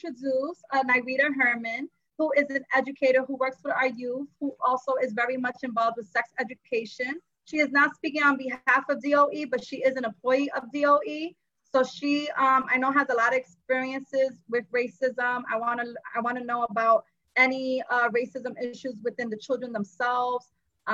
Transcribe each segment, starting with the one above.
introduce Nyrita Herman, who is an educator who works with our youth, who also is very much involved with sex education. She is not speaking on behalf of DOE, but she is an employee of DOE. So she, I know, has a lot of experiences with racism. I want to know about any racism issues within the children themselves.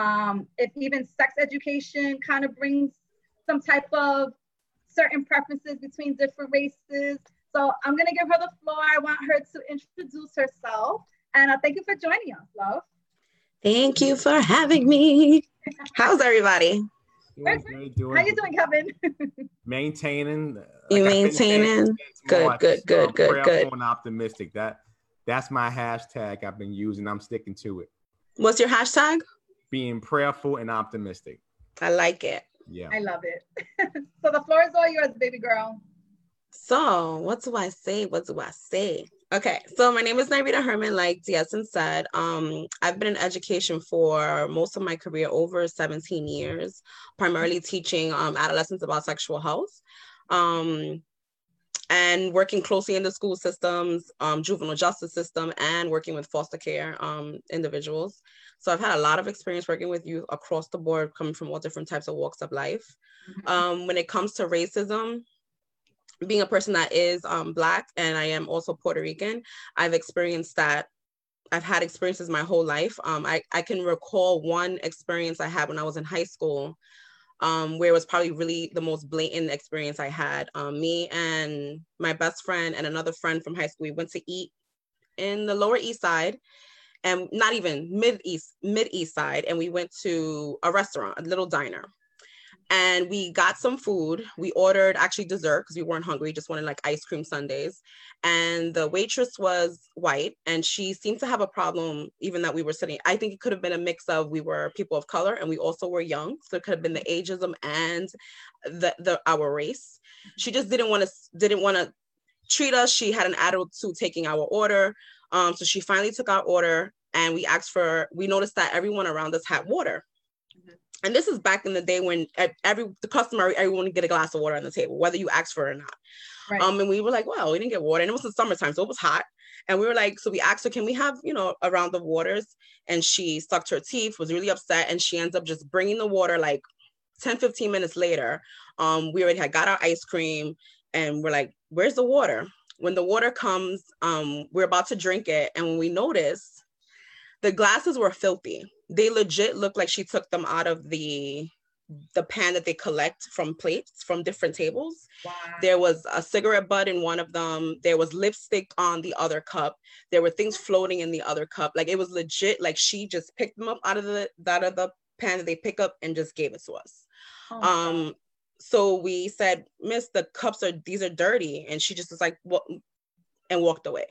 If even sex education kind of brings some type of certain preferences between different races. So I'm going to give her the floor. I want her to introduce herself. And thank you for joining us, love. Thank you for having me. How's everybody? How you doing, Kevin? Maintaining. You maintaining? Good. Prayerful and optimistic. That's my hashtag I've been using. I'm sticking to it. What's your hashtag? Being prayerful and optimistic. I like it. Yeah. I love it. So the floor is all yours, baby girl. So what do I say? Okay, so my name is Nyrita Herman, like Diasin said. I've been in education for most of my career, over 17 years, primarily teaching adolescents about sexual health, and working closely in the school systems, juvenile justice system, and working with foster care individuals. So I've had a lot of experience working with youth across the board, coming from all different types of walks of life. When it comes to racism, being a person that is Black, and I am also Puerto Rican, I've experienced that. I've had experiences my whole life. I can recall one experience I had when I was in high school, where it was probably really the most blatant experience I had. Me and my best friend and another friend from high school, we went to eat in the Lower East Side, and not even mid East Side, and we went to a restaurant, a little diner. And we got some food. We ordered actually dessert because we weren't hungry, just wanted like ice cream sundaes. And the waitress was white, and she seemed to have a problem even that we were sitting. I think it could have been a mix of, we were people of color and we also were young. So it could have been the ageism and our race. She just didn't want to treat us. She had an attitude taking our order. So she finally took our order, and we noticed that everyone around us had water. And this is back in the day when everyone would get a glass of water on the table, whether you asked for it or not. Right. And we were like, well, we didn't get water. And it was the summertime, so it was hot. And we were like, so we asked her, can we have, a round of waters? And she sucked her teeth, was really upset. And she ends up just bringing the water like 10, 15 minutes later. We already had got our ice cream, and we're like, where's the water? When the water comes, we're about to drink it. And when we noticed, the glasses were filthy. They legit looked like she took them out of the pan that they collect from plates from different tables. Wow. There was a cigarette butt in one of them. There was lipstick on the other cup. There were things floating in the other cup. Like, it was legit, like she just picked them up out of the pan that they pick up and just gave it to us. Oh, so we said, Miss, these are dirty. And she just was like, what? And walked away.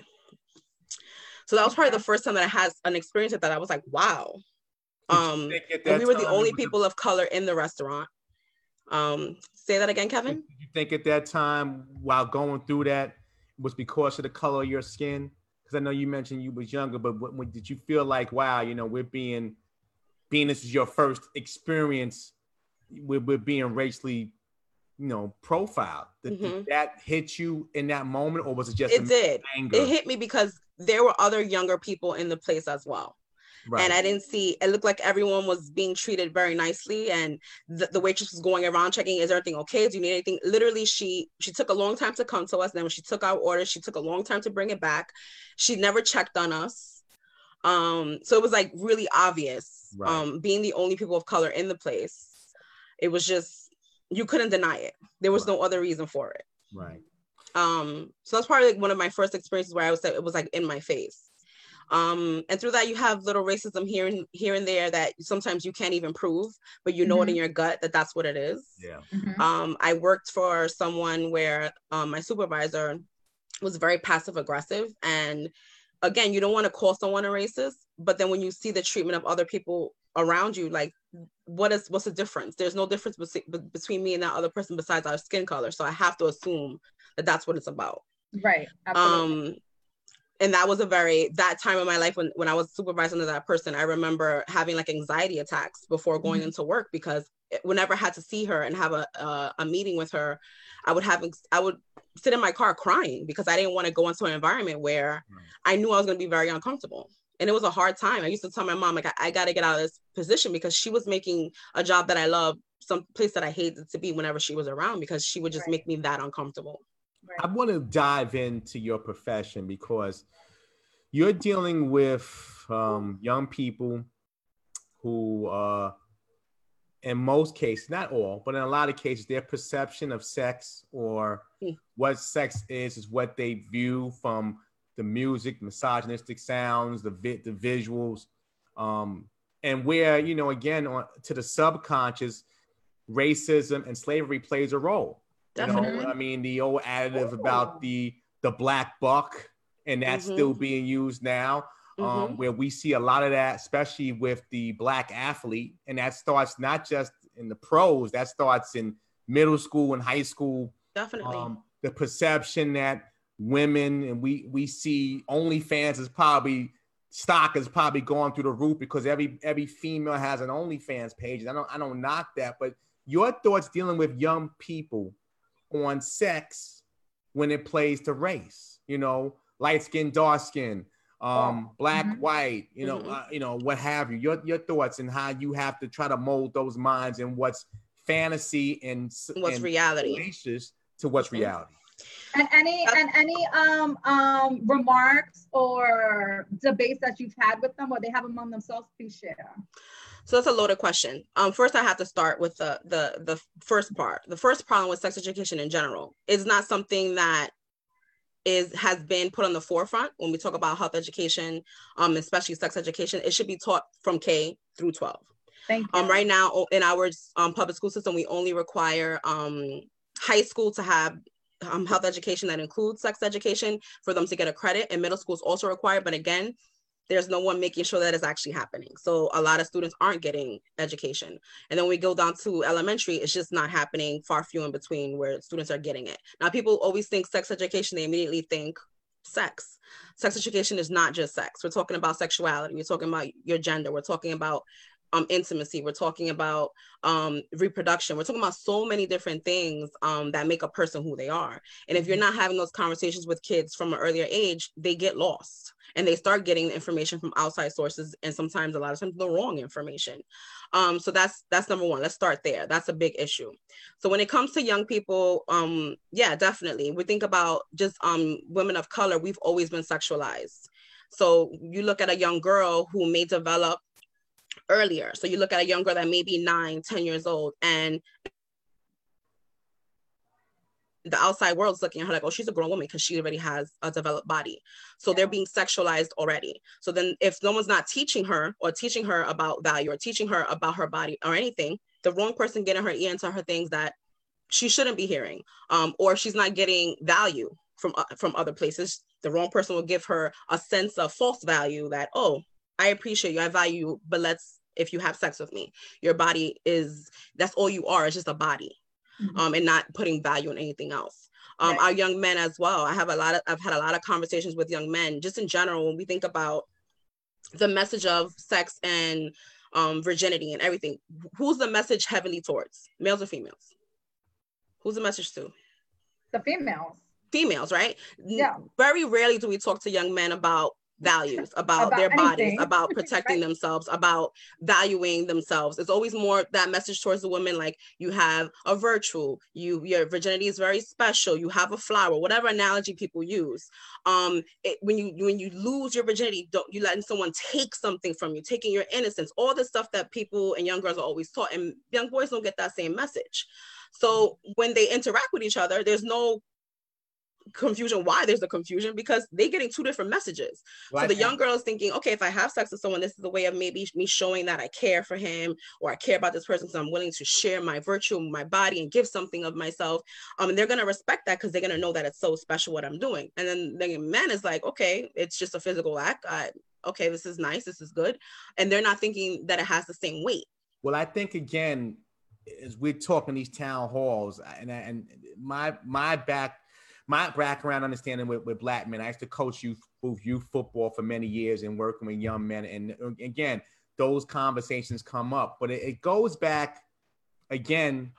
So that was probably the first time that I had an experience with that. I was like, wow. And we were the only people of color in the restaurant. Say that again, Kevin? Did you think at that time, while going through that, was because of the color of your skin? Because I know you mentioned you was younger, but when did you feel like, wow, we're being this is your first experience with being racially, profiled? Did that hit you in that moment, or was it just anger? It hit me because there were other younger people in the place as well. Right. And I didn't see, it looked like everyone was being treated very nicely, and the waitress was going around checking, is everything okay? Do you need anything? Literally, she took a long time to come to us. Then when she took our order, she took a long time to bring it back. She never checked on us. So it was like really obvious, right. Being the only people of color in the place. It was just, you couldn't deny it. There was no other reason for it. Right. So that's probably like one of my first experiences where it was like in my face. And through that, you have little racism here and there that sometimes you can't even prove, but you know it in your gut that that's what it is. Yeah. I worked for someone where my supervisor was very passive aggressive, and again, you don't want to call someone a racist, but then when you see the treatment of other people around you, like, what's the difference? There's no difference between me and that other person besides our skin color, so I have to assume that that's what it's about. Right. Absolutely. And that was that time of my life when I was supervising that person, I remember having like anxiety attacks before going into work, because whenever I had to see her and have a meeting with her, I would sit in my car crying because I didn't want to go into an environment where I knew I was going to be very uncomfortable. And it was a hard time. I used to tell my mom, like, I got to get out of this position because she was making a job that I love, some place that I hated to be whenever she was around, because she would just make me that uncomfortable. I want to dive into your profession because you're dealing with young people who, in most cases, not all, but in a lot of cases, their perception of sex or what sex is what they view from the music, misogynistic sounds, the visuals, and where, you know, again, to the subconscious, racism and slavery plays a role. Definitely. You know, I mean, the old additive about the black buck, and that's still being used now, where we see a lot of that, especially with the black athlete. And that starts not just in the pros, that starts in middle school and high school. Definitely. The perception that women, and we see OnlyFans is probably, stock is probably going through the roof because every female has an OnlyFans page. I don't knock that, but your thoughts dealing with young people on sex when it plays to race, you know, light skin, dark skin, black, white, you know, what have you, your thoughts and how you have to try to mold those minds and what's fantasy and what's reality to what's reality. And any remarks or debates that you've had with them or they have among themselves, please share. So that's a loaded question. First, I have to start with the first part. The first problem with sex education in general is not something that has been put on the forefront when we talk about health education, especially sex education. It should be taught from K through 12. Thank you. Right now in our public school system, we only require high school to have health education that includes sex education for them to get a credit, and middle school is also required. But again, there's no one making sure that is actually happening. So a lot of students aren't getting education. And then when we go down to elementary, it's just not happening, far few in between where students are getting it. Now, people always think sex education, they immediately think sex. Sex education is not just sex. We're talking about sexuality. We're talking about your gender. We're talking about intimacy. We're talking about reproduction. We're talking about so many different things that make a person who they are. And if you're not having those conversations with kids from an earlier age, they get lost and they start getting information from outside sources, and sometimes a lot of times the wrong information. So that's number one. Let's start there. That's a big issue. So when it comes to young people, yeah, definitely. We think about just women of color. We've always been sexualized. So you look at a young girl who may develop earlier. So you look at a young girl that may be 9, 10 years old, and the outside world's looking at her like, oh, she's a grown woman because she already has a developed body. So they're being sexualized already. So then if no one's not teaching her or teaching her about value or teaching her about her body or anything, the wrong person getting her ear into her things that she shouldn't be hearing, or she's not getting value from other places. The wrong person will give her a sense of false value that, oh, I appreciate you, I value you, but if you have sex with me, your body that's all you are, it's just a body, and not putting value in anything else. Right. Our young men as well. I've had a lot of conversations with young men, just in general, when we think about the message of sex and virginity and everything. Who's the message heavily towards? Males or females? Who's the message to? The females. Females, right? Yeah. Very rarely do we talk to young men about values, about their bodies, about protecting themselves, about valuing themselves. It's always more that message towards the women, like you have a virtue, your virginity is very special, you have a flower, whatever analogy people use. When you lose your virginity, you letting someone take something from you, taking your innocence, all the stuff that people and young girls are always taught, and young boys don't get that same message. So when they interact with each other, there's no confusion. Why there's the confusion? Because they're getting two different messages. Right. So the young girl is thinking, okay, if I have sex with someone, this is a way of maybe me showing that I care for him, or I care about this person, so I'm willing to share my virtue, my body, and give something of myself. And they're going to respect that because they're going to know that it's so special what I'm doing. And then the man is like, okay, it's just a physical act. Okay, this is nice, this is good. And they're not thinking that it has the same weight. Well, I think again, as we're talking these town halls, and my background understanding with Black men, I used to coach youth football for many years and working with young men. And again, those conversations come up, but it goes back again,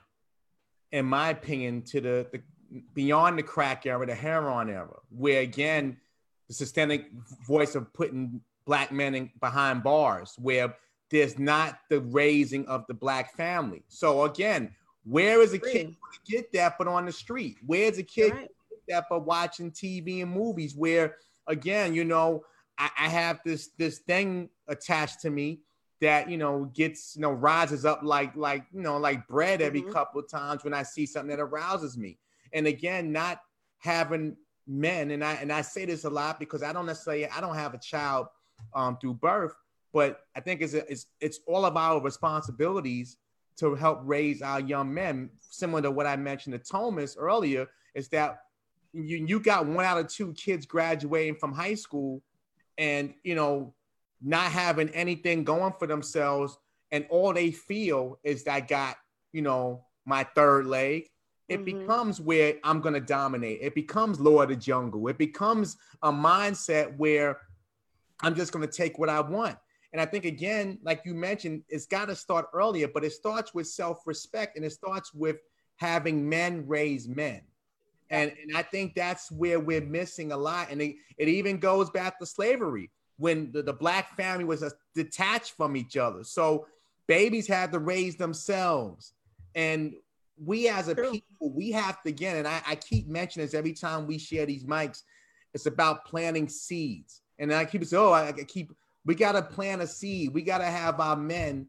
in my opinion, to the beyond the crack era, the heroin era, where again, the systemic voice of putting Black men behind bars, where there's not the raising of the Black family. So again, where is a kid going to get that but on the street? Where's a kid get that but watching TV and movies? Where again, you know, I have this thing attached to me that, you know, gets, you know, rises up like you know, like bread every couple of times when I see something that arouses me. And again, not having men, and I say this a lot because I don't have a child through birth, but I think it's all of our responsibilities to help raise our young men. Similar to what I mentioned to Thomas earlier, is that you got 1 out of 2 kids graduating from high school and, you know, not having anything going for themselves, and all they feel is that I got, you know, my third leg. It becomes where I'm going to dominate. It becomes Lord of the Jungle. It becomes a mindset where I'm just going to take what I want. And I think, again, like you mentioned, it's got to start earlier, but it starts with self-respect, and it starts with having men raise men. And I think that's where we're missing a lot. And it even goes back to slavery, when the Black family was detached from each other. So babies had to raise themselves. And we as a people, we have to, again, and I keep mentioning this every time we share these mics, it's about planting seeds. And I keep saying, we got to plant a seed. We got to have our men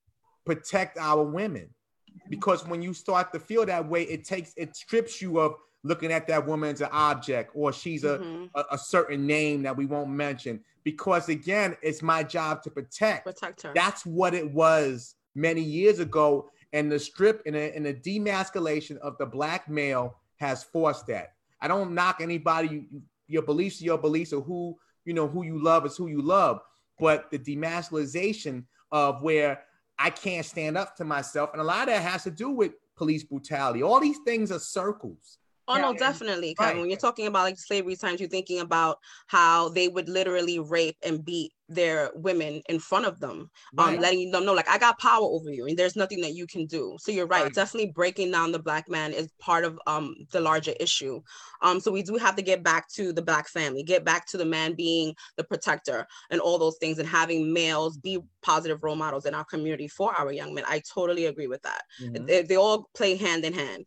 protect our women. Because when you start to feel that way, it strips you of looking at that woman as an object, or she's a certain name that we won't mention. Because again, it's my job to protect her. That's what it was many years ago. And the strip and the demasculation of the Black male has forced that. I don't knock anybody. Your beliefs are your beliefs, or who you love is who you love. But the demasculization of where I can't stand up to myself, and a lot of that has to do with police brutality. All these things are circles. Oh, no, definitely, Kevin. Right. When you're talking about like slavery times, you're thinking about how they would literally rape and beat their women in front of them, letting them know, like, I got power over you and there's nothing that you can do. So you're right. Definitely breaking down the Black man is part of the larger issue. So we do have to get back to the Black family, get back to the man being the protector and all those things, and having males be positive role models in our community for our young men. I totally agree with that. They all play hand in hand.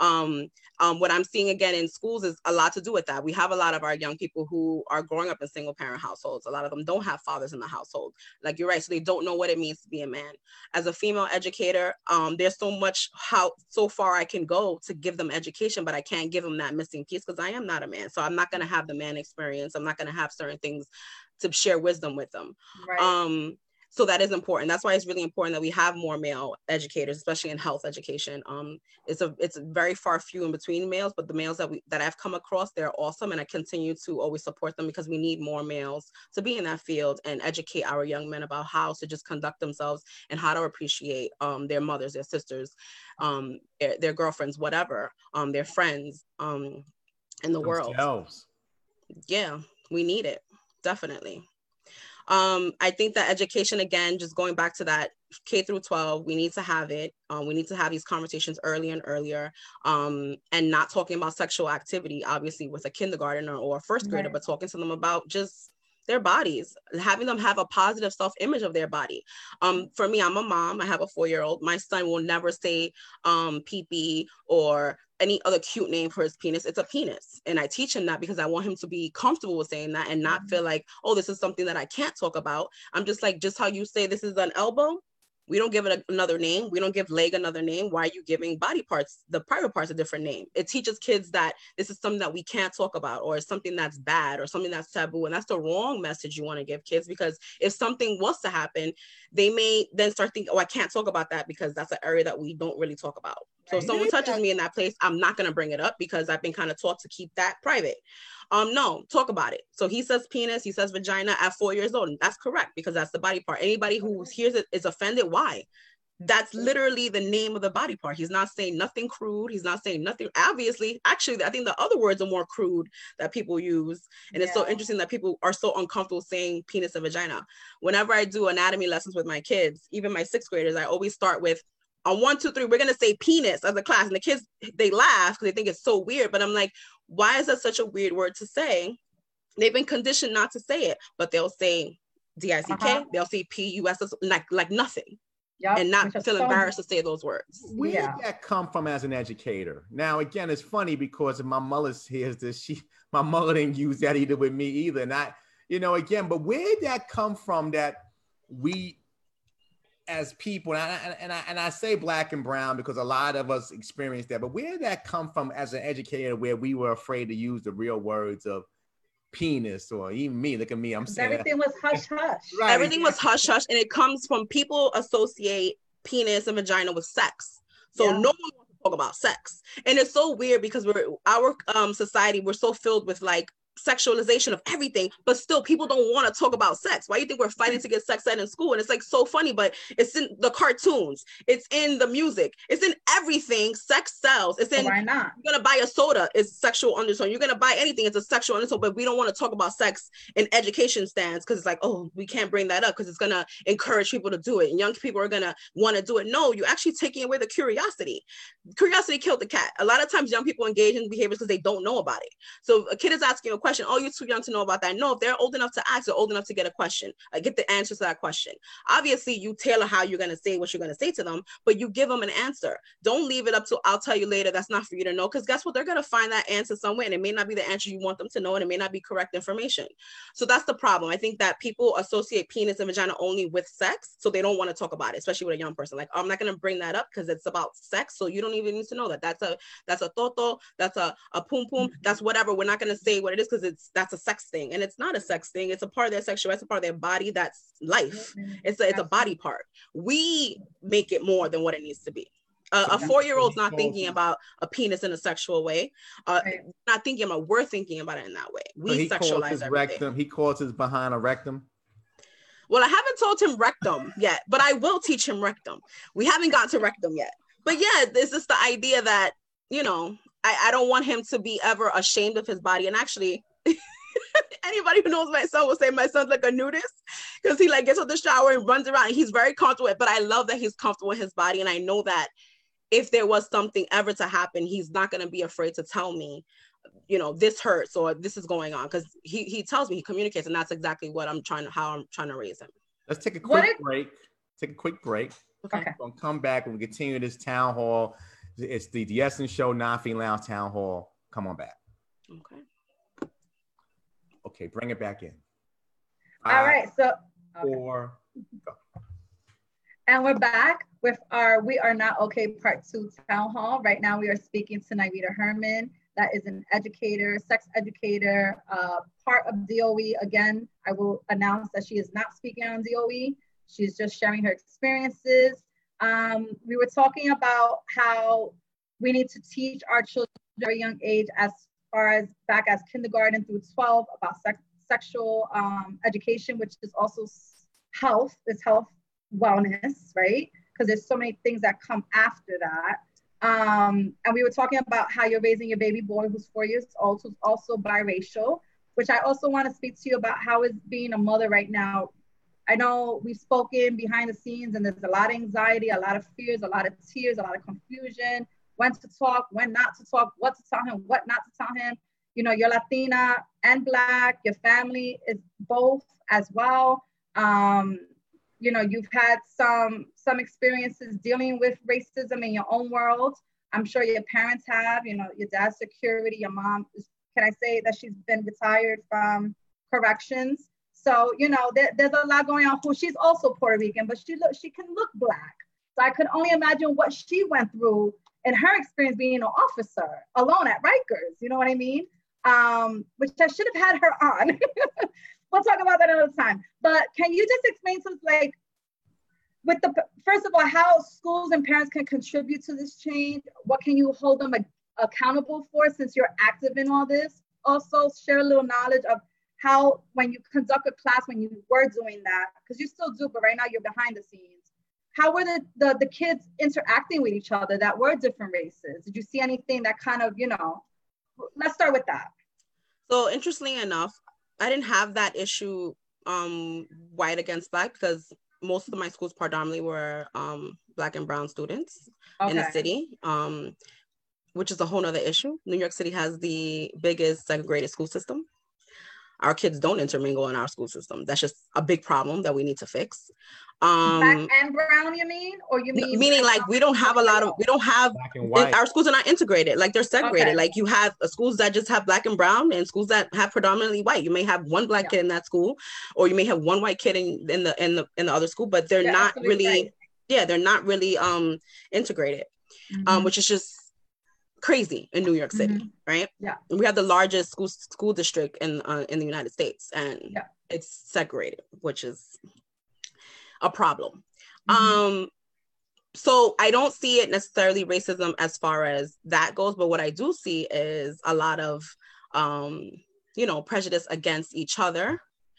What I'm seeing again in schools is a lot to do with that. We have a lot of our young people who are growing up in single parent households. A lot of them don't have fathers in the household. Like, you're right. So they don't know what it means to be a man. As a female educator, there's so far I can go to give them education, but I can't give them that missing piece because I am not a man. So I'm not going to have the man experience. I'm not going to have certain things to share wisdom with them. Right. So that is important. That's why it's really important that we have more male educators, especially in health education. It's very far few in between males, but the males that I've come across, they're awesome. And I continue to always support them because we need more males to be in that field and educate our young men about how to just conduct themselves and how to appreciate their mothers, their sisters, their girlfriends, whatever, their friends in the world. Yeah, we need it. Definitely. I think that education, again, just going back to that K through 12, we need to have it. We need to have these conversations earlier and earlier, and not talking about sexual activity, obviously, with a kindergartner or a first grader, but talking to them about just their bodies, having them have a positive self-image of their body. For me, I'm a mom. I have a 4-year-old. My son will never say pee-pee or any other cute name for his penis. It's a penis. And I teach him that because I want him to be comfortable with saying that and not feel like, oh, this is something that I can't talk about. I'm just like, just how you say this is an elbow, we don't give it another name. We don't give leg another name. Why are you giving body parts, the private parts, a different name? It teaches kids that this is something that we can't talk about, or something that's bad, or something that's taboo. And that's the wrong message you want to give kids, because if something was to happen, they may then start thinking, oh, I can't talk about that because that's an area that we don't really talk about. So if someone touches me in that place, I'm not going to bring it up because I've been kind of taught to keep that private. No, talk about it. So he says penis, he says vagina at 4 years old. And that's correct, because that's the body part. Anybody who hears it is offended. Why? That's literally the name of the body part. He's not saying nothing crude. He's not saying nothing. Obviously, actually, I think the other words are more crude that people use. And it's so interesting that people are so uncomfortable saying penis and vagina. Whenever I do anatomy lessons with my kids, even my 6th graders, I always start with, on 1, 2, 3, we're going to say penis as a class. And the kids, they laugh because they think it's so weird. But I'm like, why is that such a weird word to say? They've been conditioned not to say it, but they'll say D-I-C-K, they'll say P-U-S, like nothing. Yep. And not feel embarrassed to say those words. Where did that come from as an educator? Now, again, it's funny because my mother hears this. My mother didn't use that either with me either. And I, again, but where did that come from that we as people, and I say black and brown because a lot of us experienced that, but where did that come from as an educator where we were afraid to use the real words of penis, or even me, look at me, I'm saying everything was hush hush. Right. Everything was hush hush, and it comes from people associate penis and vagina with sex. So no one wants to talk about sex. And it's so weird because our society, we're so filled with like sexualization of everything, but still people don't want to talk about sex. Why do you think we're fighting to get sex ed in school? And it's like so funny, but it's in the cartoons, it's in the music, it's in everything. Sex sells. It's in, why not? You're gonna buy a soda, it's sexual undertone. You're gonna buy anything, it's a sexual undertone, but we don't want to talk about sex in education stands because it's like, oh, we can't bring that up because it's gonna encourage people to do it and young people are gonna want to do it. No, you're actually taking away the curiosity. Curiosity killed the cat. A lot of times young people engage in behaviors because they don't know about it. So a kid is asking a question, oh, you're too young to know about that. No, if they're old enough to ask, they're old enough to get a question, get the answer to that question. Obviously, you tailor how you're going to say what you're going to say to them, but you give them an answer. Don't leave it up to, I'll tell you later, that's not for you to know, because guess what? They're going to find that answer somewhere, and it may not be the answer you want them to know, and it may not be correct information. So that's the problem. I think that people associate penis and vagina only with sex, so they don't want to talk about it, especially with a young person. Like, I'm not going to bring that up because it's about sex, so you don't even need to know that. That's a toto, that's a pum pum, that's whatever. We're not going to say what it is because that's a sex thing, and it's not a sex thing. It's a part of their sexuality. It's a part of their body. That's life. It's a body part. We make it more than what it needs to be. A 4-year-old's not thinking about a penis in a sexual way. Not thinking about. We're thinking about it in that way. We sexualize everything. Rectum. He calls his behind a rectum. Well, I haven't told him rectum yet, but I will teach him rectum. We haven't got to rectum yet. But yeah, this is the idea that, I don't want him to be ever ashamed of his body. And actually, anybody who knows my son will say my son's like a nudist because he like gets out the shower and runs around and he's very comfortable with it. But I love that he's comfortable with his body. And I know that if there was something ever to happen, he's not going to be afraid to tell me, this hurts or this is going on, because he tells me, he communicates, and that's exactly what how I'm trying to raise him. Let's take a quick break. Okay. We're going to come back and we continue this town hall. It's the Essence Show, Non-Fiend Lounge Town Hall. Come on back. Okay, bring it back in. All right, so 4, go. And we're back with our We Are Not Okay Part 2 Town Hall. Right now we are speaking to Nyrita Herman, that is an educator, sex educator, part of DOE. Again, I will announce that she is not speaking on DOE. She's just sharing her experiences. We were talking about how we need to teach our children at a very young age, as far as back as kindergarten through 12, about sexual education, which is also health, wellness, right? Because there's so many things that come after that. And we were talking about how you're raising your baby boy who's 4 years old, who's also biracial, which I also want to speak to you about how is being a mother right now. I know we've spoken behind the scenes and there's a lot of anxiety, a lot of fears, a lot of tears, a lot of confusion, when to talk, when not to talk, what to tell him, what not to tell him. You're Latina and Black, your family is both as well. You've had some experiences dealing with racism in your own world. I'm sure your parents have, your dad's security, your mom, can I say that she's been retired from corrections? So, there's a lot going on. She's also Puerto Rican, but she can look Black. So I could only imagine what she went through in her experience being an officer alone at Rikers. You know what I mean? Which I should have had her on. We'll talk about that another time. But can you just explain to us, first of all, how schools and parents can contribute to this change? What can you hold them accountable for, since you're active in all this? Also, share a little knowledge of how, when you conduct a class, when you were doing that, because you still do, but right now you're behind the scenes. How were the kids interacting with each other that were different races? Did you see anything that kind of, let's start with that. So interestingly enough, I didn't have that issue white against Black, because most of my schools predominantly were Black and brown students in the city, which is a whole nother issue. New York City has the biggest segregated school system. Our kids don't intermingle in our school system. That's just a big problem that we need to fix. Black and brown, you mean? Or you mean? Meaning like we don't have black and white. Our schools are not integrated. Like they're segregated. Okay. Like you have schools that just have black and brown and schools that have predominantly white. You may have one black kid in that school, or you may have one white kid in the other school, but they're not really, right. They're not really integrated, which is just crazy in New York City, right? Yeah, we have the largest school district in the United States, and it's segregated, which is a problem. So I don't see it necessarily racism as far as that goes, but what I do see is a lot of prejudice against each other.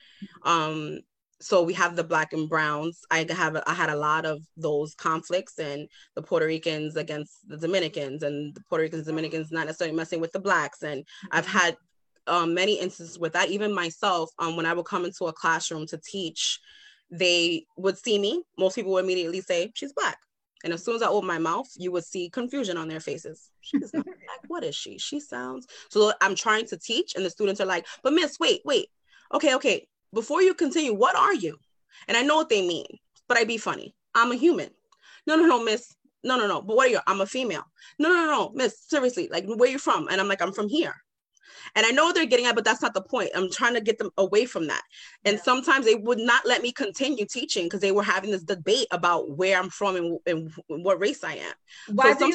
So we have the black and browns. I had a lot of those conflicts, and the Puerto Ricans against the Dominicans, and the Puerto Ricans and Dominicans not necessarily messing with the blacks. And I've had many instances with that. Even myself, when I would come into a classroom to teach, they would see me. Most people would immediately say, she's black. And as soon as I open my mouth, you would see confusion on their faces. She's not black. What is she? She sounds... So I'm trying to teach, and the students are like, but miss, wait. Okay. Before you continue, what are you? And I know what they mean, but I be funny. I'm a human. No, miss. No. But what are you? I'm a female. No, miss. Seriously, like, where you from? And I'm like, I'm from here. And I know what they're getting at, but that's not the point. I'm trying to get them away from that. And sometimes they would not let me continue teaching because they were having this debate about where I'm from and what race I am. Why do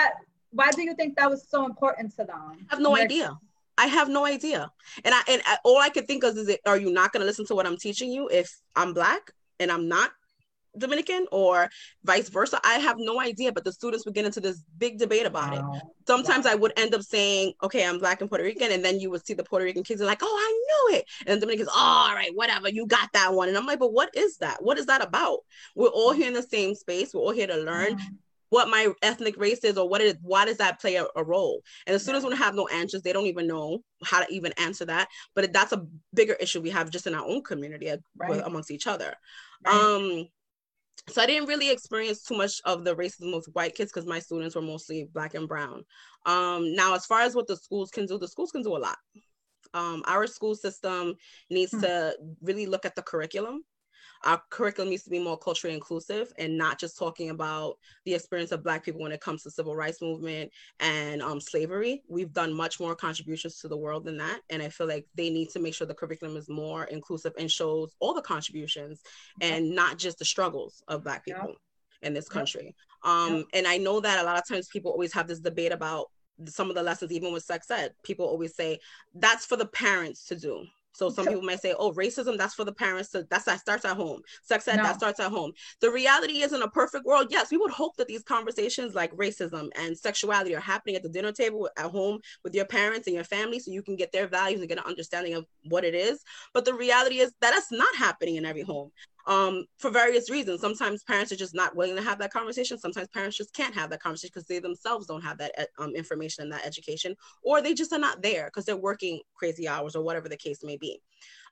you think that was so important to them? I have no idea. I have no idea. And all I could think of is, are you not going to listen to what I'm teaching you if I'm black and I'm not Dominican, or vice versa? I have no idea, but the students would get into this big debate about it. Sometimes I would end up saying, okay, I'm black and Puerto Rican, and then you would see the Puerto Rican kids are like, oh, I knew it. And the Dominicans, oh, all right, whatever, you got that one. And I'm like, but what is that? What is that about? We're all here in the same space. We're all here to learn what my ethnic race is, or why does that play a role? And the students would have no answers. They don't even know how to even answer that. But that's a bigger issue we have just in our own community amongst each other. Right. So I didn't really experience too much of the racism with white kids because my students were mostly black and brown. Now, as far as what the schools can do a lot. Our school system needs to really look at the curriculum. Our curriculum needs to be more culturally inclusive and not just talking about the experience of Black people when it comes to civil rights movement and slavery. We've done much more contributions to the world than that. And I feel like they need to make sure the curriculum is more inclusive and shows all the contributions and not just the struggles of Black people in this country. And I know that a lot of times people always have this debate about some of the lessons, even with sex ed. People always say, that's for the parents to do. So some people might say, oh, racism, that's for the parents. That starts at home. Sex ed, that starts at home. The reality is, in a perfect world, yes, we would hope that these conversations like racism and sexuality are happening at the dinner table at home with your parents and your family, so you can get their values and get an understanding of what it is. But the reality is that that's not happening in every home. For various reasons. Sometimes parents are just not willing to have that conversation. Sometimes parents just can't have that conversation because they themselves don't have that information and that education, or they just are not there because they're working crazy hours or whatever the case may be.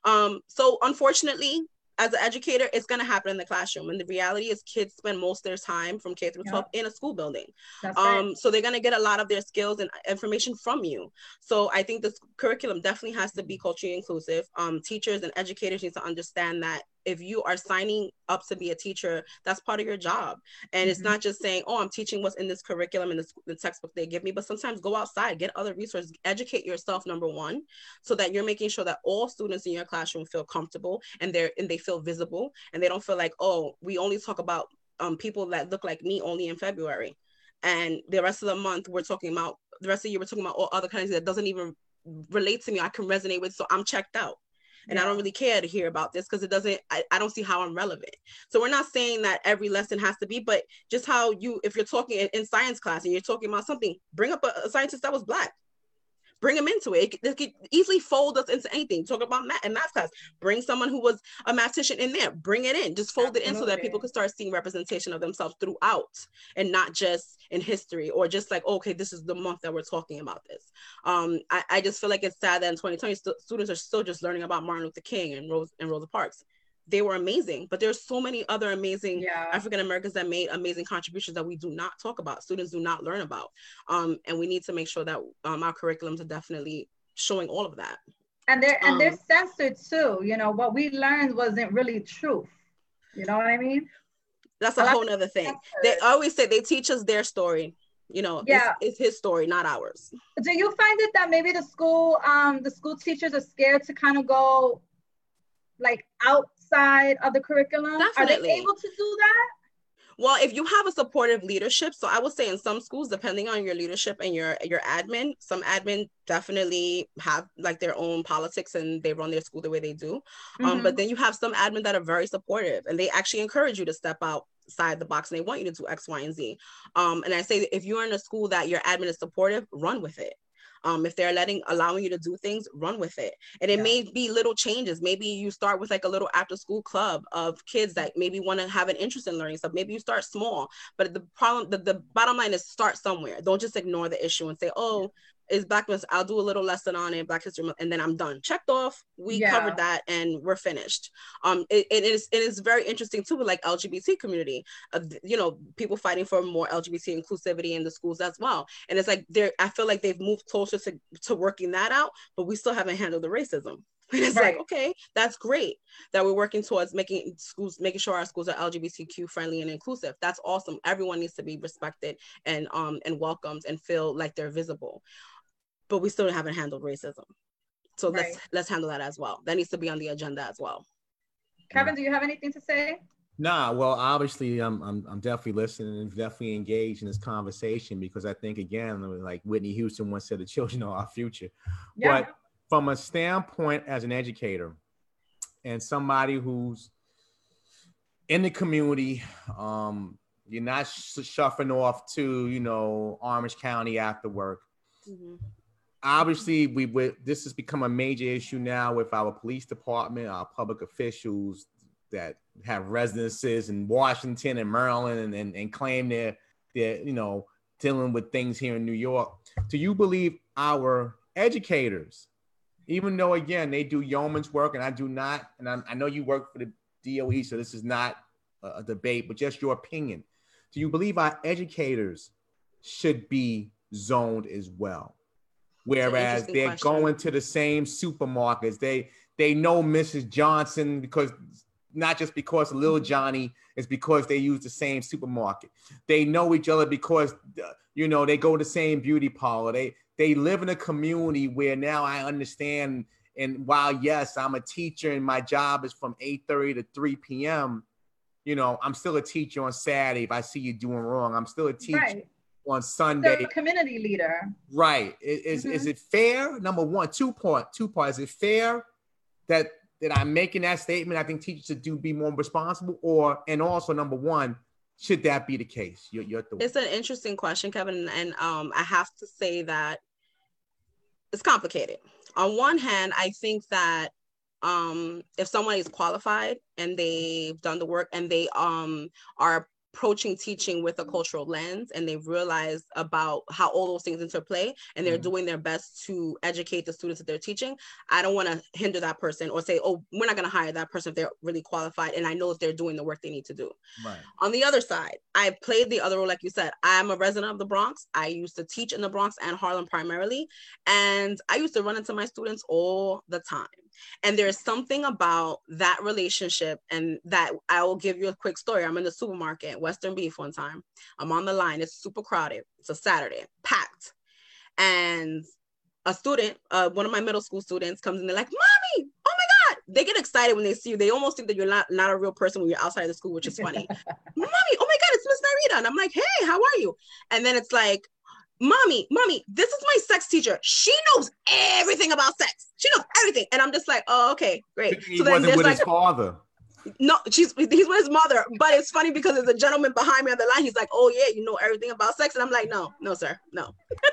So unfortunately, as an educator, it's going to happen in the classroom. And the reality is kids spend most of their time from K through 12 in a school building. So they're going to get a lot of their skills and information from you. So I think this curriculum definitely has to be culturally inclusive. Teachers and educators need to understand that if you are signing up to be a teacher, that's part of your job. And it's not just saying, oh, I'm teaching what's in this curriculum and the textbook they give me, but sometimes go outside, get other resources, educate yourself, number one, so that you're making sure that all students in your classroom feel comfortable and they feel visible, and they don't feel like, oh, we only talk about people that look like me only in February. And the rest of the month, the rest of the year, we're talking about all other kinds that doesn't even relate to me, I can resonate with, so I'm checked out. And I don't really care to hear about this because I don't see how I'm relevant. So we're not saying that every lesson has to be, but just how if you're talking in science class and you're talking about something, bring up a scientist that was Black. Bring them into it. It could easily fold us into anything. Talk about math class. Bring someone who was a mathematician in there. Bring it in. Just fold it in so that people can start seeing representation of themselves throughout, and not just in history or just like, okay, this is the month that we're talking about this. I just feel like it's sad that in 2020 students are still just learning about Martin Luther King and Rosa Parks. they were amazing, but there's so many other amazing Yeah. African Americans that made amazing contributions that we do not talk about, students do not learn about. And we need to make sure that our curriculums are definitely showing all of that. And they're censored too. You know, what we learned wasn't really truth. You know what I mean? That's a whole nother thing. They always say they teach us their story. You know, yeah. It's his story, not ours. Do you find it that maybe the school teachers are scared to kind of go like outside of the curriculum? Definitely. Are they able to do that? Well, if you have a supportive leadership, so I would say in some schools, depending on your leadership and your admin, some admin definitely have like their own politics and they run their school the way they do. But then you have some admin that are very supportive and they actually encourage you to step outside the box and they want you to do X, Y, and Z. And I say if you're in a school that your admin is supportive, run with it. If they're allowing you to do things, run with it. And it may be little changes. Maybe you start with like a little after school club of kids that maybe want to have an interest in learning stuff. Maybe you start small, but the bottom line is start somewhere. Don't just ignore the issue and say, oh, it's Black History. I'll do a little lesson on it, Black History Month, and then I'm done. Checked off. We covered that, and we're finished. It is very interesting too, with like LGBT community. You know, people fighting for more LGBT inclusivity in the schools as well. And it's like I feel like they've moved closer to working that out, but we still haven't handled the racism. And it's like, okay, that's great that we're working towards making sure our schools are LGBTQ friendly and inclusive. That's awesome. Everyone needs to be respected and welcomed and feel like they're visible. But we still haven't handled racism. So let's handle that as well. That needs to be on the agenda as well. Kevin, do you have anything to say? Nah, well, obviously I'm definitely listening and definitely engaged in this conversation because I think, again, like Whitney Houston once said, the children are our future. Yeah. But from a standpoint as an educator and somebody who's in the community, you're not shuffling off to, you know, Orange County after work. Mm-hmm. Obviously, this has become a major issue now with our police department, our public officials that have residences in Washington and Maryland and claim they're, you know, dealing with things here in New York. Do you believe our educators, even though, again, they do yeoman's work and I do not, and I know you work for the DOE, so this is not a debate, but just your opinion. Do you believe our educators should be zoned as well? Whereas they're going to the same supermarkets. They know Mrs. Johnson because not just because Lil Johnny, it's because they use the same supermarket. They know each other because, you know, they go to the same beauty parlor. They live in a community where now I understand. And while, yes, I'm a teacher and my job is from 8:30 to 3 p.m., you know, I'm still a teacher on Saturday. If I see you doing wrong, I'm still a teacher on Sunday. The community leader. Right. Is it fair? Number one, two parts. Is it fair that I'm making that statement? I think teachers should be more responsible, and also number one, should that be the case? Your thoughts? It's an interesting question, Kevin, and I have to say that it's complicated. On one hand, I think that if someone is qualified and they've done the work and they are approaching teaching with a cultural lens and they've realized about how all those things interplay and they're doing their best to educate the students that they're teaching, I don't want to hinder that person or say, oh, we're not going to hire that person if they're really qualified and I know if they're doing the work they need to do. Right. On the other side, I played the other role. Like you said, I'm a resident of the Bronx. I used to teach in the Bronx and Harlem primarily, and I used to run into my students all the time. And there's something about that relationship, and that I will give you a quick story. I'm in the supermarket, Western Beef one time. I'm on the line. It's super crowded. It's a Saturday, packed. And a student, one of my middle school students comes in, they're like, Mommy, oh my God. They get excited when they see you. They almost think that you're not a real person when you're outside of the school, which is funny. Mommy, oh my God, it's Miss Narita. And I'm like, hey, how are you? And then it's like, Mommy, this is my sex teacher. She knows everything about sex. She knows everything. And I'm just like, oh, okay, great. He wasn't with his father. No, he's with his mother. But it's funny because there's a gentleman behind me on the line. He's like, oh yeah, you know everything about sex. And I'm like, no, sir, no.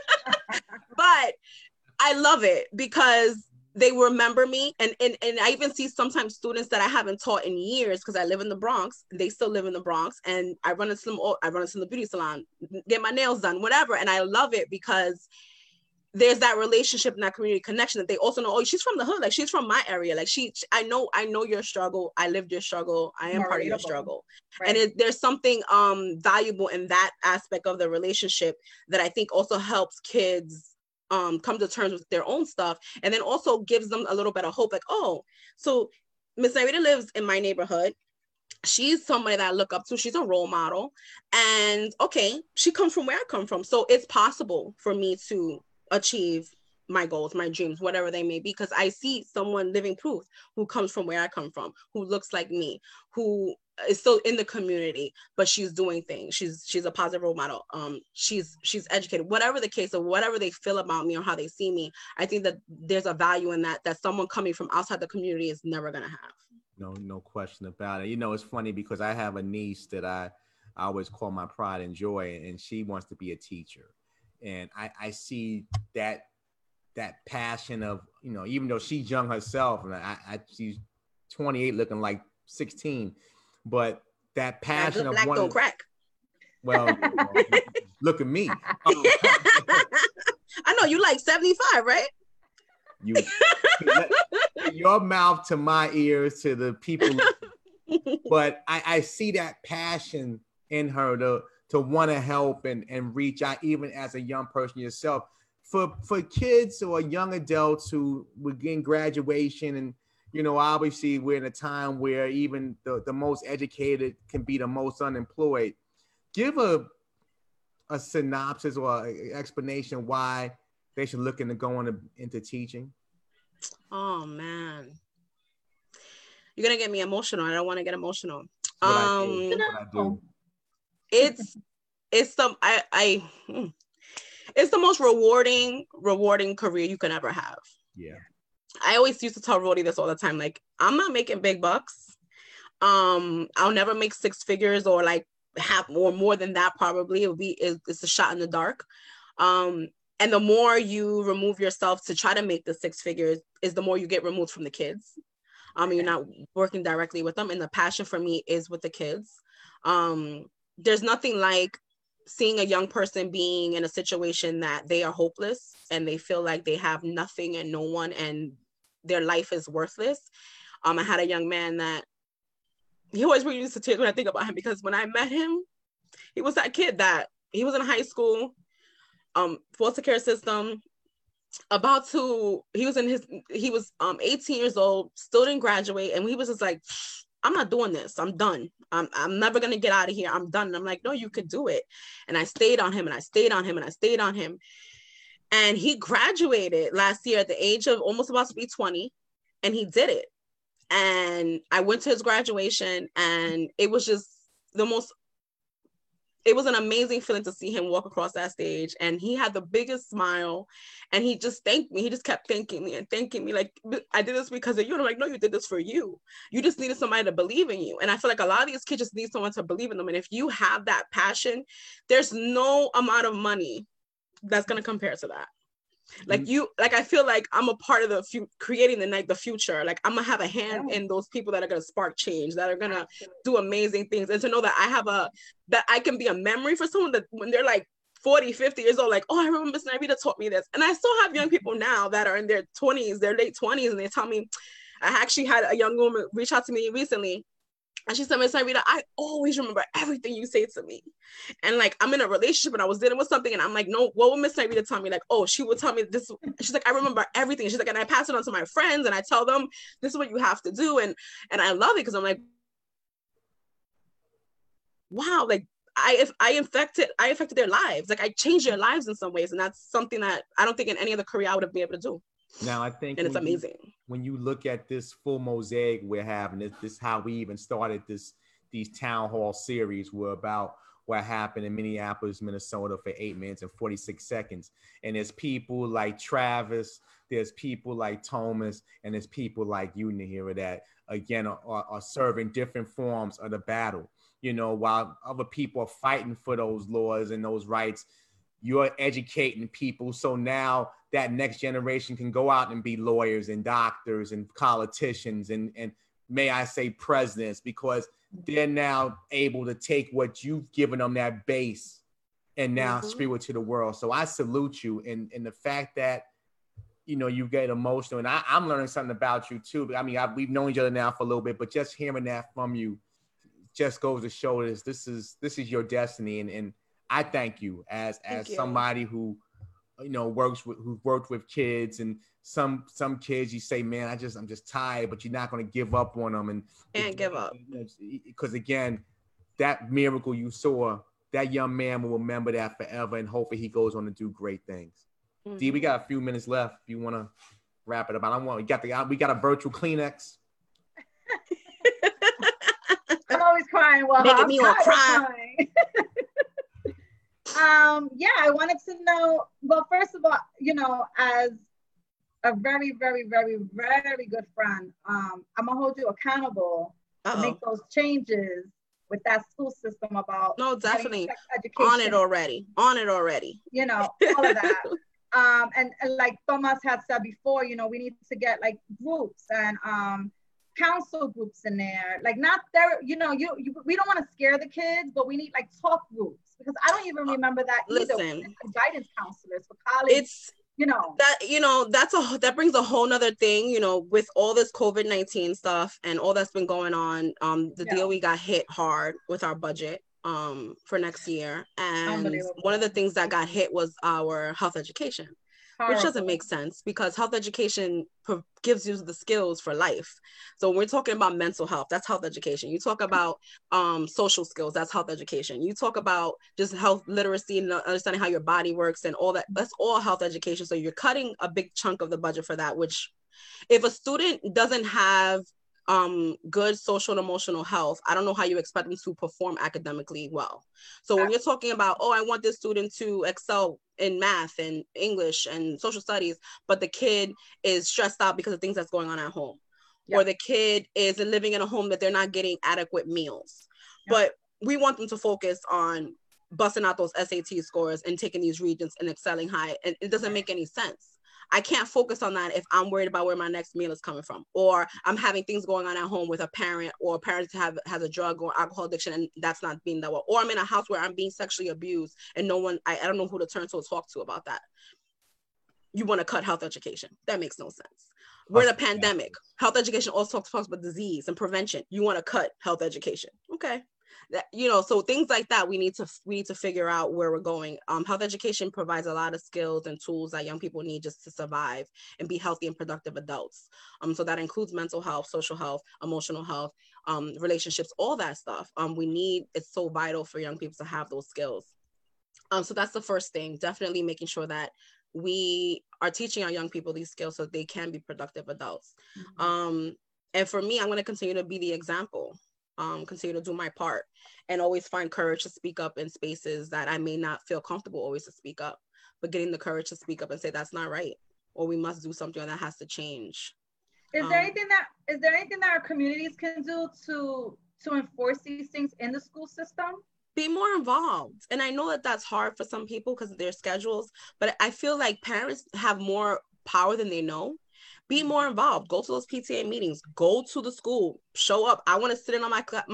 But I love it because they remember me. And I even see sometimes students that I haven't taught in years because I live in the Bronx. They still live in the Bronx. And I run into them. I run into the beauty salon, get my nails done, whatever. And I love it because there's that relationship and that community connection that they also know, oh, she's from the hood, like she's from my area, like I know your struggle, I lived your struggle, I am part of your struggle. Right. And there's something valuable in that aspect of the relationship that I think also helps kids come to terms with their own stuff, and then also gives them a little bit of hope, like, oh, so Miss Narita lives in my neighborhood, she's somebody that I look up to, she's a role model, and okay, she comes from where I come from, so it's possible for me to achieve my goals, my dreams, whatever they may be, because I see someone living proof who comes from where I come from, who looks like me, who is still in the community, but she's doing things. She's a positive role model. She's educated, whatever the case, or whatever they feel about me or how they see me. I think that there's a value in that someone coming from outside the community is never gonna have. No question about it. You know, it's funny because I have a niece that I always call my pride and joy, and she wants to be a teacher. And I see that passion of, you know, even though she's young herself, and she's 28 looking like 16, but that passion of black don't crack. Well, look at me. I know you like 75, right? You your mouth to my ears, to the people. But I see that passion in her to want to help and reach out, even as a young person yourself, for kids or young adults who were getting graduation. And, you know, obviously we're in a time where even the most educated can be the most unemployed. Give a synopsis or an explanation why they should look into going into teaching. Oh man, you're gonna get me emotional. I don't want to get emotional. It's it's the most rewarding career you can ever have. Yeah. I always used to tell Rody this all the time. Like, I'm not making big bucks. I'll never make six figures or like half or more than that. Probably it's a shot in the dark. And the more you remove yourself to try to make the six figures is the more you get removed from the kids. You're not working directly with them. And the passion for me is with the kids. There's nothing like seeing a young person being in a situation that they are hopeless and they feel like they have nothing and no one and their life is worthless. I had a young man that he always brings me to tears when I think about him, because when I met him, he was that kid that he was in high school, foster care system, he was 18 years old, still didn't graduate, and he was just like, I'm not doing this. I'm done. I'm never going to get out of here. I'm done. And I'm like, no, you could do it. And I stayed on him and I stayed on him and I stayed on him. And he graduated last year at the age of almost about to be 20. And he did it. And I went to his graduation, and it was just it was an amazing feeling to see him walk across that stage. And he had the biggest smile, and he just thanked me. He just kept thanking me like, I did this because of you. And I'm like, no, you did this for you. You just needed somebody to believe in you. And I feel like a lot of these kids just need someone to believe in them. And if you have that passion, there's no amount of money that's going to compare to that. Like I feel like I'm a part of creating the future. Like, I'm gonna have a hand in those people that are gonna spark change, that are gonna do amazing things. And to know that that I can be a memory for someone that when they're like 40, 50 years old, like, oh, I remember Miss Narita taught me this. And I still have young people now that are in their 20s, their late 20s, and they tell me, I actually had a young woman reach out to me recently. And she said, Miss Narita, I always remember everything you say to me. And like, I'm in a relationship and I was dealing with something, and I'm like, no, what would Miss Narita tell me? Like, oh, she would tell me this. She's like, I remember everything. She's like, and I pass it on to my friends and I tell them, this is what you have to do. And I love it, because I'm like, wow, like I affected their lives. Like, I changed their lives in some ways. And that's something that I don't think in any other career I would have been able to do. Now, I think, and it's amazing. When you look at this full mosaic we're having, this is how we even started these town hall series were about what happened in Minneapolis, Minnesota for 8 minutes and 46 seconds. And there's people like Travis, there's people like Thomas, and there's people like you, Nahira, that again are serving different forms of the battle. You know, while other people are fighting for those laws and those rights, you're educating people. So now that next generation can go out and be lawyers and doctors and politicians and may I say presidents, because they're now able to take what you've given them, that base, and now spew it to the world. So I salute you. And the fact that, you know, you get emotional, and I'm learning something about you too. I mean, we've known each other now for a little bit, but just hearing that from you just goes to show this is your destiny. And I thank you as somebody who, you know, who's worked with kids, and some kids you say, man, I'm just tired, but you're not going to give up on them. And can't give up. Because again, that miracle you saw, that young man will remember that forever, and hopefully he goes on to do great things. D, we got a few minutes left. If you want to wrap it up, we got a virtual Kleenex. I'm always crying. Well, making me want to cry. Yeah, I wanted to know. Well, first of all, you know, as a very, very, very, very good friend, I'm gonna hold you accountable to make those changes with that school system about definitely sex education. On it already. You know, all of that. And like Thomas had said before, you know, we need to get like groups and council groups in there. Like not there, you know, we don't want to scare the kids, but we need like talk groups, because I don't even remember that either. Listen, guidance counselors for college. It's that brings a whole nother thing, you know, with all this COVID-19 stuff and all that's been going on. The DOE got hit hard with our budget for next year, and one of the things that got hit was our health education. Which doesn't make sense, because health education gives you the skills for life. So when we're talking about mental health, that's health education. You talk about social skills, that's health education. You talk about just health literacy and understanding how your body works and all that. That's all health education. So you're cutting a big chunk of the budget for that, which if a student doesn't have good social and emotional health, I don't know how you expect them to perform academically well. So when you're talking about, I want this student to excel in math and English and social studies, but the kid is stressed out because of things that's going on at home, or the kid is living in a home that they're not getting adequate meals, but we want them to focus on busting out those SAT scores and taking these regents and excelling high, and it doesn't make any sense. I can't focus on that if I'm worried about where my next meal is coming from, or I'm having things going on at home with a parent, or a parent has a drug or alcohol addiction and that's not being that well, or I'm in a house where I'm being sexually abused and no one, I don't know who to turn to or talk to about that. You want to cut health education. That makes no sense. We're in a pandemic. Health education also talks about disease and prevention. You want to cut health education. Okay. That, you know, so things like that, we need to figure out where we're going. Health education provides a lot of skills and tools that young people need just to survive and be healthy and productive adults. So that includes mental health, social health, emotional health, relationships, all that stuff. It's so vital for young people to have those skills. So that's the first thing, definitely making sure that we are teaching our young people these skills so they can be productive adults. And for me, I'm going to continue to be the example. Continue to do my part and always find courage to speak up in spaces that I may not feel comfortable always to speak up, but getting the courage to speak up and say that's not right, or we must do something, or that has to change. Is there anything that our communities can do to enforce these things in the school system? Be more involved. And I know that that's hard for some people because of their schedules, but I feel like parents have more power than they know. Be more involved. Go to those PTA meetings. Go to the school. Show up. I want to sit in on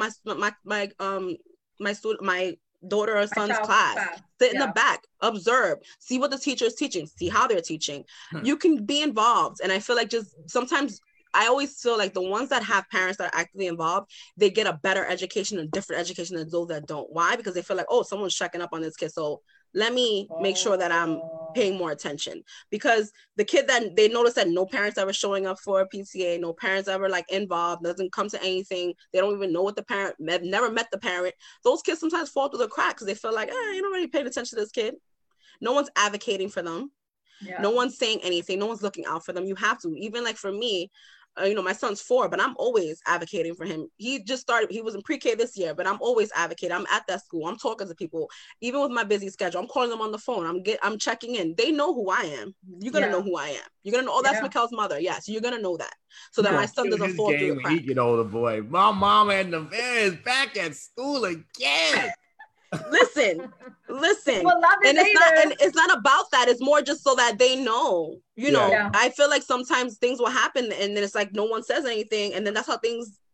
my daughter or son's class. Sit in the back. Observe. See what the teacher is teaching. See how they're teaching. You can be involved. And I feel like just sometimes I always feel like the ones that have parents that are actively involved, they get a better education and different education than those that don't. Why? Because they feel like, someone's checking up on this kid, so let me make sure that I'm paying more attention. Because the kid that they notice that no parents ever showing up for a PTA, no parents ever involved, doesn't come to anything, they don't even know what the parent, never met the parent, those kids sometimes fall through the cracks because they feel like, you're not really paying attention to this kid. No one's advocating for them. No one's saying anything. No one's looking out for them. You have to. Even for me, my son's 4, but I'm always advocating for him. He was in pre-K this year, but I'm always advocating. I'm at that school. I'm talking to people, even with my busy schedule. I'm calling them on the phone. I'm checking in. They know who I am. You're going to know who I am. You're going to know, that's Mikkel's mother. Yes. You're going to know that. So that my son doesn't fall through the cracks. He get older, boy. My mama and the is back at school again. Listen, and it's not about that. It's more just so that they know, I feel like sometimes things will happen and then it's like no one says anything, and then that's how things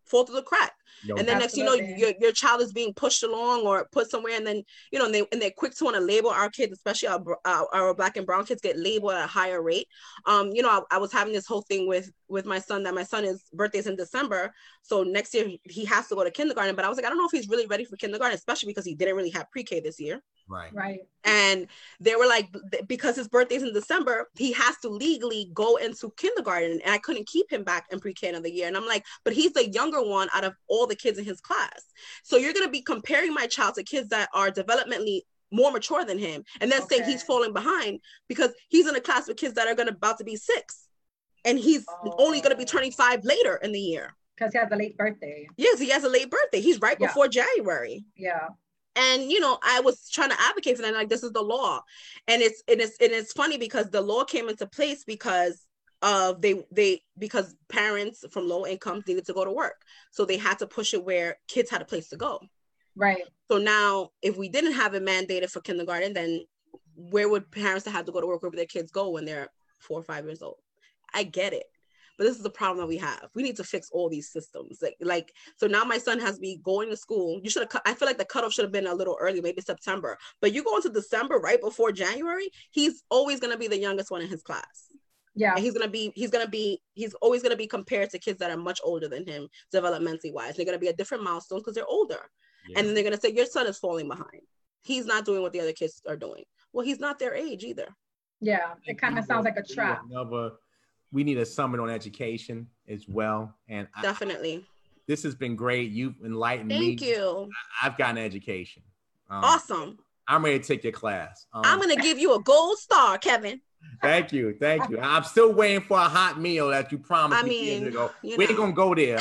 fall through the crack. No, and then next you know, your child is being pushed along or put somewhere, and then you know, and they're quick to want to label our kids, especially our Black and brown kids get labeled at a higher rate. You know, I was having this whole thing with my son, that my son's birthday's in December, so next year he has to go to kindergarten, but I was like, I don't know if he's really ready for kindergarten, especially because he didn't really have pre-K this year. Right. And they were like, because his birthday's in December, he has to legally go into kindergarten, and I couldn't keep him back in pre-K another year. And I'm like, but he's the younger one out of all the kids in his class. So you're going to be comparing my child to kids that are developmentally more mature than him, and then saying he's falling behind because he's in a class with kids that are about to be 6, and he's only going to be turning 5 later in the year. Because he has a late birthday. Yes, he has a late birthday. He's right before January. Yeah. And you know, I was trying to advocate for that. Like, this is the law, and it's funny because the law came into place because of because parents from low incomes needed to go to work, so they had to push it where kids had a place to go. Right. So now, if we didn't have it mandated for kindergarten, then where would parents that have to go to work, where would their kids go when they're 4 or 5 years old? I get it. But this is the problem that we have. We need to fix all these systems. Like, so now my son has to be going to school. You should have, I feel like the cutoff should have been a little early, maybe September. But you go into December right before January, he's always going to be the youngest one in his class. Yeah. And he's always going to be compared to kids that are much older than him, developmentally wise. They're going to be at different milestones because they're older. Yeah. And then they're going to say, your son is falling behind. He's not doing what the other kids are doing. Well, he's not their age either. Yeah. It kind of sounds like a trap. We need a summit on education as well. And definitely. This has been great. You've enlightened me. Thank you. I've gotten education. Awesome. I'm ready to take your class. I'm going to give you a gold star, Kevin. Thank you. I'm still waiting for a hot meal that you promised me years ago. We ain't going to go there.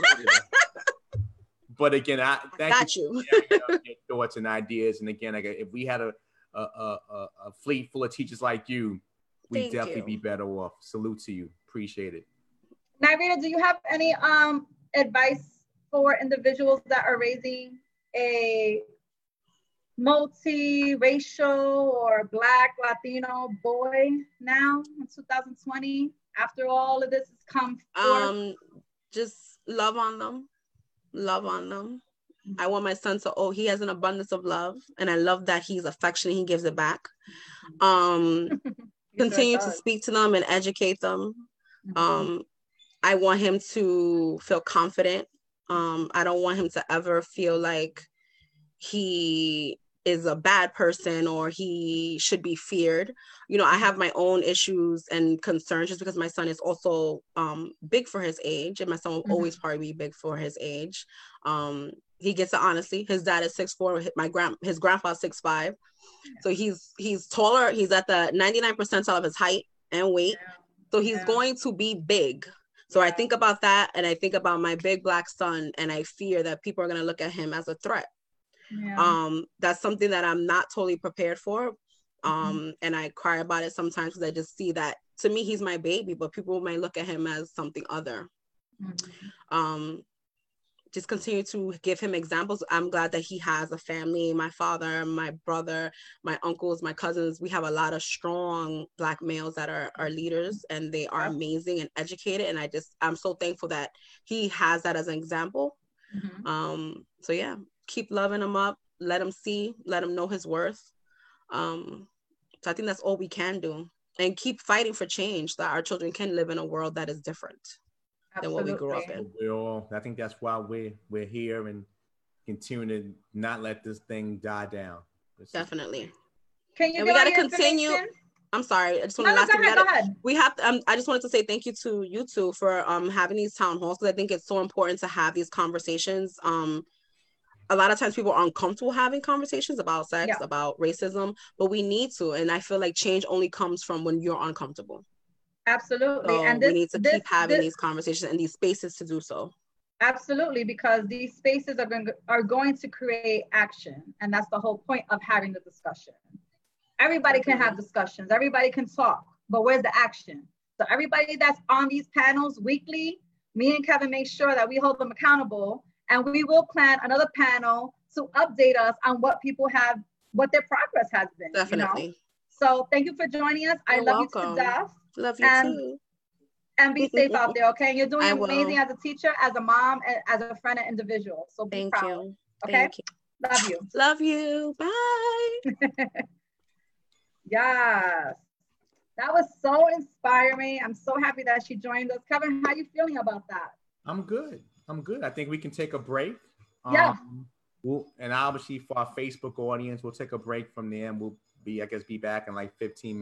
But again, thank you for your thoughts and ideas. And again, if we had a fleet full of teachers like you, we'd definitely be better off. Salute to you. Appreciate it. Nyrita, do you have any advice for individuals that are raising a multi-racial or Black, Latino boy now in 2020, after all of this has come forth? Just love on them. I want my son to, he has an abundance of love, and I love that he's affectionate. He gives it back. Continue to speak to them and educate them. I want him to feel confident. I don't want him to ever feel like he is a bad person or he should be feared. You know, I have my own issues and concerns just because my son is also big for his age, and my son will always probably be big for his age. He gets it honestly. His dad is 6'4", his grandpa's 6'5". So he's taller. He's at the 99th percentile of his height and weight. So he's going to be big. So I think about that, and I think about my big Black son, and I fear that people are going to look at him as a threat. That's something that I'm not totally prepared for. And I cry about it sometimes because I just see that, to me, he's my baby, but people might look at him as something other. Just continue to give him examples. I'm glad that he has a family. My father, my brother, my uncles, my cousins, we have a lot of strong Black males that are leaders, and they are amazing and educated. And I'm so thankful that he has that as an example. So yeah, keep loving him up, let him see, let him know his worth. So I think that's all we can do, and keep fighting for change, that our children can live in a world that is different than what we grew up in. I think that's why we're here, and continue to not let this thing die down. Definitely. Can you? And we got to continue. I'm sorry. I just want to go ahead. We have to, I just wanted to say thank you to you two for having these town halls, because I think it's so important to have these conversations. A lot of times people are uncomfortable having conversations about sex, about racism, but we need to. And I feel like change only comes from when you're uncomfortable. Absolutely. So and we need to keep having these conversations and these spaces to do so. Absolutely, because these spaces are going to create action. And that's the whole point of having the discussion. Everybody can have discussions. Everybody can talk, but where's the action? So everybody that's on these panels weekly, me and Kevin make sure that we hold them accountable, and we will plan another panel to update us on what people have, what their progress has been. Definitely. You know? So thank you for joining us. I love you to death. Love you too. And be safe out there, okay? You're doing I amazing will. as a teacher, as a mom, and as a friend and individual. So be Thank proud. you. Okay? Thank you. Love you. Love you. Bye. Yes. That was so inspiring. I'm so happy that she joined us. Kevin, how are you feeling about that? I'm good. I think we can take a break. Yeah. And obviously for our Facebook audience, we'll take a break from there and we'll be back in like 15 minutes.